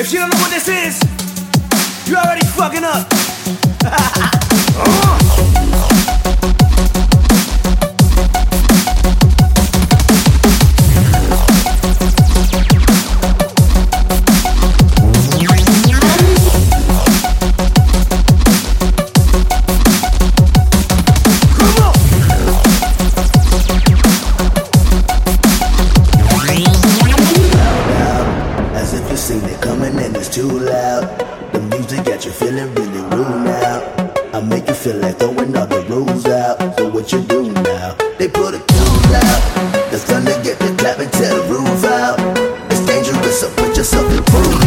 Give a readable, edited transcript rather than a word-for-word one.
if you don't know what this is, you already fucking up. Too loud, the music got you feeling really rude now. I make you feel like throwing all the rules out. So what you do now? They put it too loud. The thunder get the clap and tear the roof out. It's dangerous, so put yourself in proof.